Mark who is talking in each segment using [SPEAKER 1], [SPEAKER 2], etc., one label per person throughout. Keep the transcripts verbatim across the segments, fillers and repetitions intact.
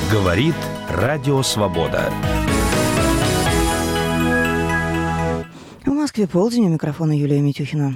[SPEAKER 1] Говорит Радио Свобода.
[SPEAKER 2] В Москве полдень, у микрофона Юлия Митюхина.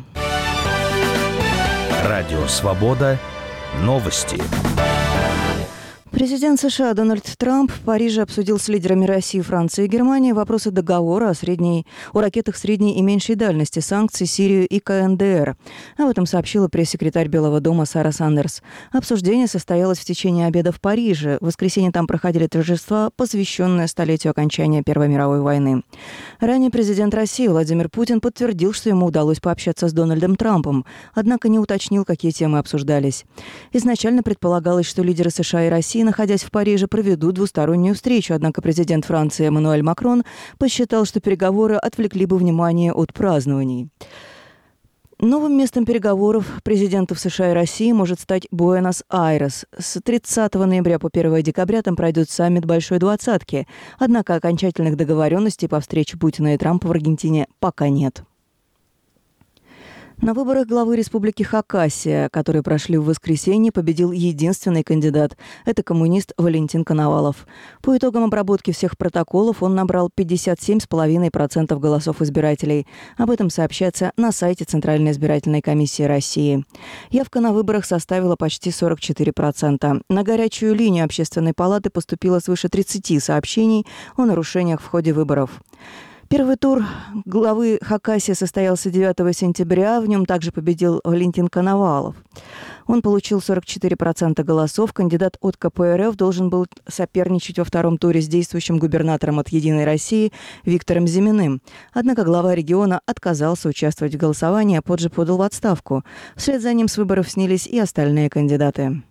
[SPEAKER 1] Радио Свобода. Новости.
[SPEAKER 2] Президент США Дональд Трамп в Париже обсудил с лидерами России, Франции и Германии вопросы договора о, средней, о ракетах средней и меньшей дальности, санкций, Сирию и ка эн дэ эр. Об этом сообщила пресс-секретарь Белого дома Сара Сандерс. Обсуждение состоялось в течение обеда в Париже. В воскресенье там проходили торжества, посвященные столетию окончания Первой мировой войны. Ранее президент России Владимир Путин подтвердил, что ему удалось пообщаться с Дональдом Трампом, однако не уточнил, какие темы обсуждались. Изначально предполагалось, что лидеры США и России, находясь в Париже, проведут двустороннюю встречу, однако президент Франции Эммануэль Макрон посчитал, что переговоры отвлекли бы внимание от празднований. Новым местом переговоров президентов США и России может стать Буэнос-Айрес. С тридцатого ноября по первого декабря там пройдет саммит Большой Двадцатки. Однако окончательных договоренностей по встрече Путина и Трампа в Аргентине пока нет. На выборах главы Республики Хакасия, которые прошли в воскресенье, победил единственный кандидат. Это коммунист Валентин Коновалов. По итогам обработки всех протоколов он набрал пятьдесят семь целых пять десятых процента голосов избирателей. Об этом сообщается на сайте Центральной избирательной комиссии России. Явка на выборах составила почти сорок четыре процента. На горячую линию Общественной палаты поступило свыше тридцати сообщений о нарушениях в ходе выборов. Первый тур главы Хакасии состоялся девятого сентября. В нем также победил Валентин Коновалов. Он получил сорок четыре процента голосов. Кандидат от ка пэ эр эф должен был соперничать во втором туре с действующим губернатором от «Единой России» Виктором Зиминым. Однако глава региона отказался участвовать в голосовании, а позже подал в отставку. Вслед за ним с выборов снялись и остальные кандидаты.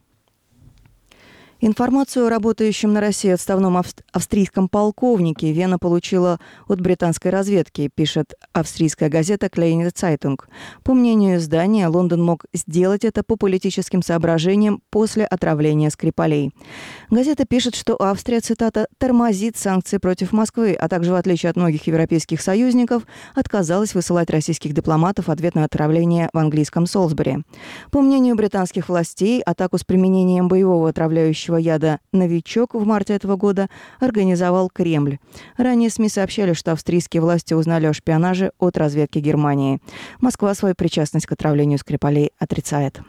[SPEAKER 2] Информацию о работающем на России отставном авст- австрийском полковнике Вена получила от британской разведки, пишет австрийская газета Kleine Zeitung. По мнению издания, Лондон мог сделать это по политическим соображениям после отравления Скрипалей. Газета пишет, что Австрия, цитата, «тормозит санкции против Москвы, а также, в отличие от многих европейских союзников, отказалась высылать российских дипломатов в ответ на отравление в английском Солсбери». По мнению британских властей, атаку с применением боевого отравляющего яда «Новичок» в марте этого года организовал Кремль. Ранее СМИ сообщали, что австрийские власти узнали о шпионаже от разведки Германии. Москва свою причастность к отравлению Скрипалей отрицает.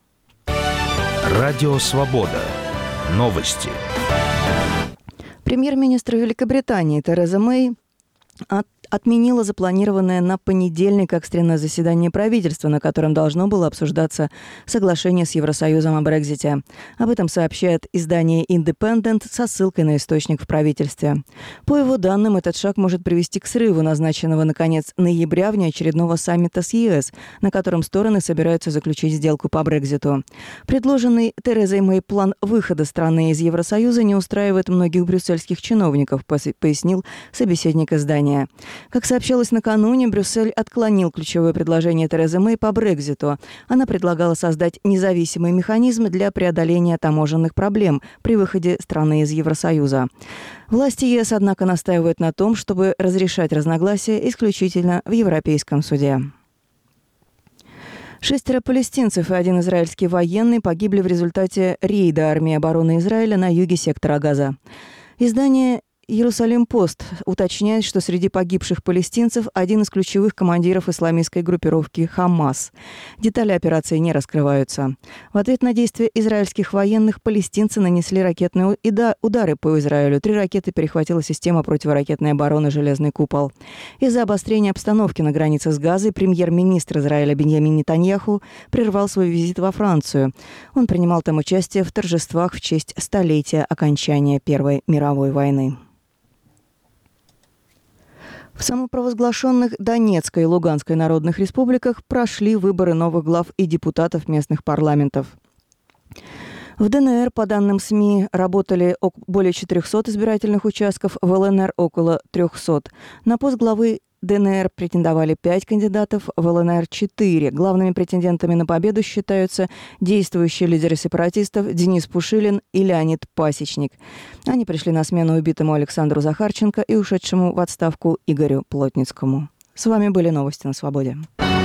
[SPEAKER 1] Радио Свобода. Новости.
[SPEAKER 2] Премьер-министр Великобритании Тереза Мэй от отменила запланированное на понедельник экстренное заседание правительства, на котором должно было обсуждаться соглашение с Евросоюзом о Брексите. Об этом сообщает издание «Индепендент» со ссылкой на источник в правительстве. По его данным, этот шаг может привести к срыву назначенного на конец ноября внеочередного саммита с е эс, на котором стороны собираются заключить сделку по Брекситу. Предложенный Терезой Мэй план выхода страны из Евросоюза не устраивает многих брюссельских чиновников, пояснил собеседник издания. Как сообщалось накануне, Брюссель отклонил ключевое предложение Терезы Мэй по Брекситу. Она предлагала создать независимый механизм для преодоления таможенных проблем при выходе страны из Евросоюза. Власти е эс, однако, настаивают на том, чтобы разрешать разногласия исключительно в Европейском суде. Шестеро палестинцев и один израильский военный погибли в результате рейда армии обороны Израиля на юге сектора Газа. Издание «Иерусалим-Пост» уточняет, что среди погибших палестинцев один из ключевых командиров исламистской группировки «Хамас». Детали операции не раскрываются. В ответ на действия израильских военных палестинцы нанесли ракетные удары по Израилю. Три ракеты перехватила система противоракетной обороны «Железный купол». Из-за обострения обстановки на границе с Газой премьер-министр Израиля Биньямин Нетаньяху прервал свой визит во Францию. Он принимал там участие в торжествах в честь столетия окончания Первой мировой войны. В самопровозглашенных Донецкой и Луганской народных республиках прошли выборы новых глав и депутатов местных парламентов. В дэ эн эр, по данным СМИ, работали более четырехсот избирательных участков, в эл эн эр около трехсот. На пост главы дэ эн эр претендовали пять кандидатов, в эл эн эр четыре. Главными претендентами на победу считаются действующие лидеры сепаратистов Денис Пушилин и Леонид Пасечник. Они пришли на смену убитому Александру Захарченко и ушедшему в отставку Игорю Плотницкому. С вами были новости на Свободе.